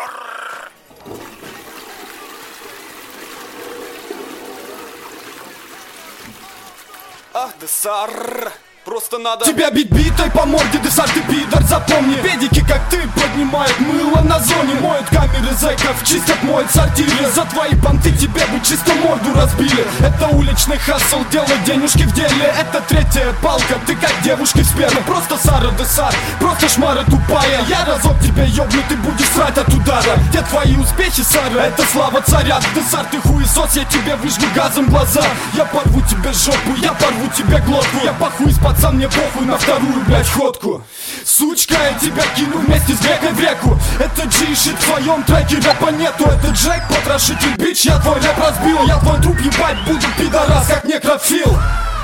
Десар. Ах, Десар. Просто надо тебя бить битой по морде, Десар, ты пидор, запомни. Педики, как ты, поднимают мыло на зоне. Моют камеры зэков, чистят, моют сортиры. За твои понты тебе бы чисто морду разбили. Это уличный хассл, делай денежки в деле. Это третья палка, ты как девушки в сперме. Просто Сара, Десар, просто шмара тупая. Я разок тебя ёбну, ты будешь срать от удара. Где твои успехи, Сара, это слава царя. Десар, ты хуесос, я тебе выжгу газом глаза. Я порву тебе жопу, я порву тебе глотку. Я похуй из пацан, мне похуй на вторую, блядь, ходку. Сучка, я тебя кину вместе с грекой в реку. Это G-шит в твоем треке, рэпа нету. Это Джек, потрошитель, бич, я твой рэп разбил. Я твой труп ебать буду, пидорас, как некрофил.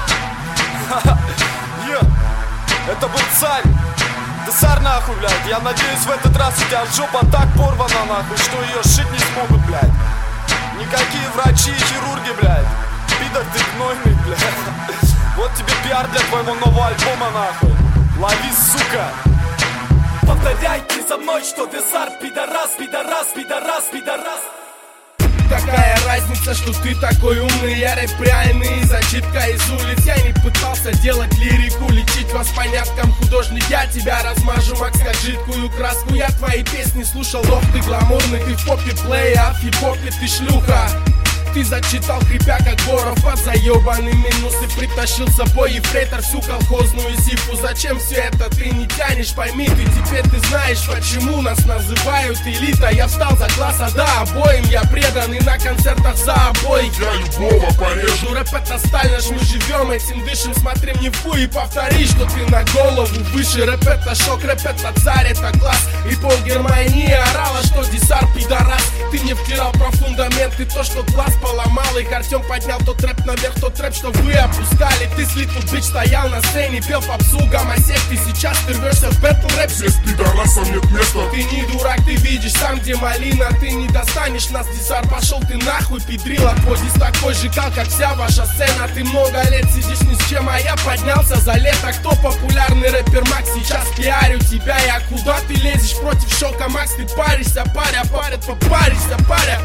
Это был царь. Десар, нахуй, блядь. Я надеюсь, в этот раз у тебя жопа так порвана, нахуй, что ее шить не смогут, блядь. Никакие врачи и хирурги, блядь. Пидор ты гнойный, блядь. Вот тебе пиар для твоего нового альбома, нахуй. Лови, сука. Повторяйте за мной, что Десар пидорас, пидорас, пидорас, пидорас. Какая разница, что ты такой умный, я рэп реальный, зачитка из улиц. Я не пытался делать лирику, лечить вас по няткам. Художник, я тебя размажу, Макс, как жидкую краску. Я твои песни слушал, ох ты гламурный, ты в попе плей, а в хип-хопе ты шлюха. Ты зачитал, хрипя как Боров под заебанный минус. И притащил с собой ефрейтор всю колхозную зипу. Зачем все это ты не тянешь, пойми ты. Теперь ты знаешь, почему нас называют элита. Я встал за класс, а да, обоим я предан. И на концертах за обоих я любого порежу. Рэп это сталь, наш мы живем, этим дышим. Смотри мне в хуй и повтори, что ты на голову выше. Рэп это шок, рэп это царь, это класс. И пол Германии орала, что Десар пидорас. Ты мне втирал про фундамент и то, что класс поломал. Их Артем поднял тот рэп наверх, тот рэп, что вы опускали. Ты с Little Bitch стоял на сцене, пел попсу, гомосек. Ты сейчас ты рвешься в бэтл рэп. Здесь пидорасам нет места. Ты не дурак, ты видишь сам, где малина. Ты не достанешь нас, Десар, пошел ты нахуй, педрила. Твой дис такой же кал, как вся ваша сцена. Ты много лет сидишь ни с чем, а я поднялся за лето. Кто популярный рэпер, Макс? Сейчас пиарю тебя. Я куда ты лезешь против шока, Макс? Ты паришься, паря, попаришься, паря.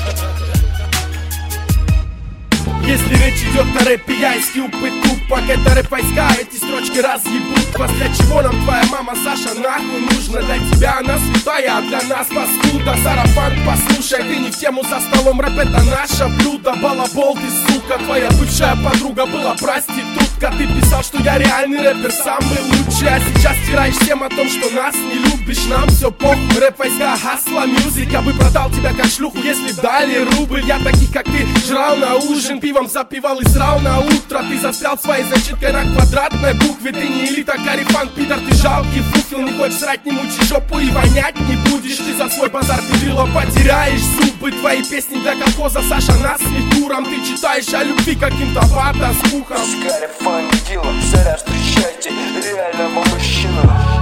Если речь идет на рэпе, я из Кьюбы тупак. Это рэп войска, эти строчки разъебут вас. Для чего нам твоя мама, Саша, нахуй нужна? Для тебя она святая, а для нас паскуда. Сарафан, послушай, ты не в тему за столом. Рэп это наше блюдо, балабол ты, сука. Твоя бывшая подруга была проститутка. Ты писал, что я реальный рэпер, самый лучший. А сейчас стираешь всем о том, что нас не любишь. Нам все похуй, рэп войска, хасла, мюзик. Я бы продал тебя как шлюху, если дали рубль. Я таких, как ты, жрал на ужин, пивом запивал и срал на утро. Ты застрял своей зачиткой на квадратной букве. Ты не элита, карифан, пидор, ты жалкий фуфел. Не хочешь срать, не мучи жопу и вонять не будешь. Ты за свой базар педрила потеряешь зубы. Твои песни для колхоза, Саша, нас не куром. Ты читаешь о любви каким-то фотоскухом. Карифан, дело, царя встречайте, реального мужчину.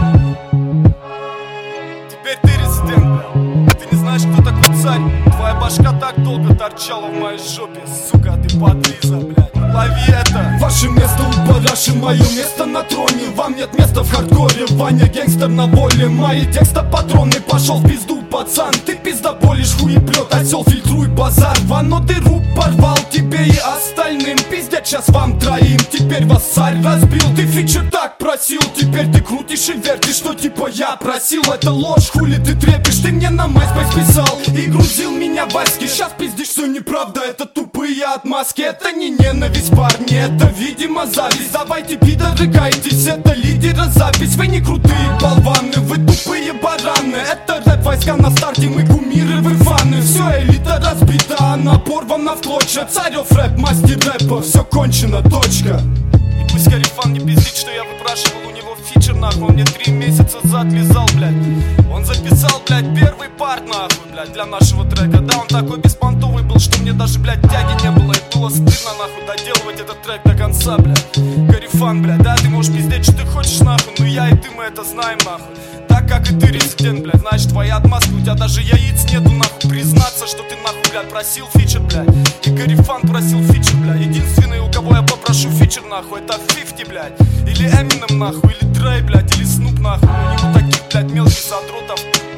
Теперь ты резидент. Ты не знаешь, кто такой царь. Твоя башка так долго торчала в моей жопе. Сука, ты подлиза, блядь. Лови это. Ваше место у параши, мое место на троне. Вам нет места в хардкоре, Ваня гангстер на воле. Мои текста патроны, пошел в пизду, пацан. Ты пиздоболишь, хуеплет, осел, фильтруй базар. Вано дыру порвал тебе и остальным. Пиздят сейчас вам троим, теперь вас царь разбил. Ты фичер так просил, теперь ты крутишь и вертишь, что типа я просил. Это ложь, хули ты трепишь, ты мне на MySpace писал и грузил меня в аськи. Сейчас пиздишь, все неправда, это тупые отмазки. Это не ненависть, парни, это видимо зависть. Давайте, пидоры, кайтесь, это лидера запись. Вы не крутые болваны, вы тупые бараны. Это рэп войска на старте, мы кумиры, вы фаны. Все, элита разбита, она порвана в клочья. Царев рэп, мастер рэпа, все кончено, точка. И пусть Карифан не пиздит, что я выпрашивал у него фичер, нахуй. Он мне 3 месяца зад лизал, блядь. Он записал, блядь, первый парт, нахуй, блядь, для нашего трека. Да, он такой беспонтовый был, что мне даже, блядь, тяги не было. И было стыдно, нахуй, доделывать этот трек до конца, блядь. Карифан, блядь, да, ты можешь пиздеть, что ты хочешь, нахуй. Но я и ты, мы это знаем, нахуй. Так как и ты резидент, блядь, значит твоя отмазка. У тебя даже яиц нету, нахуй. Признаться, что ты, нахуй, блядь, просил фичер, блядь. И Карифан просил фичер, блядь. Единственный, у кого я попрошу фичер, нахуй, это 50, блядь. Или Эминем, нахуй, или Дрей, блядь, или Снуп, нахуй. У него таких, блядь, мелких задротов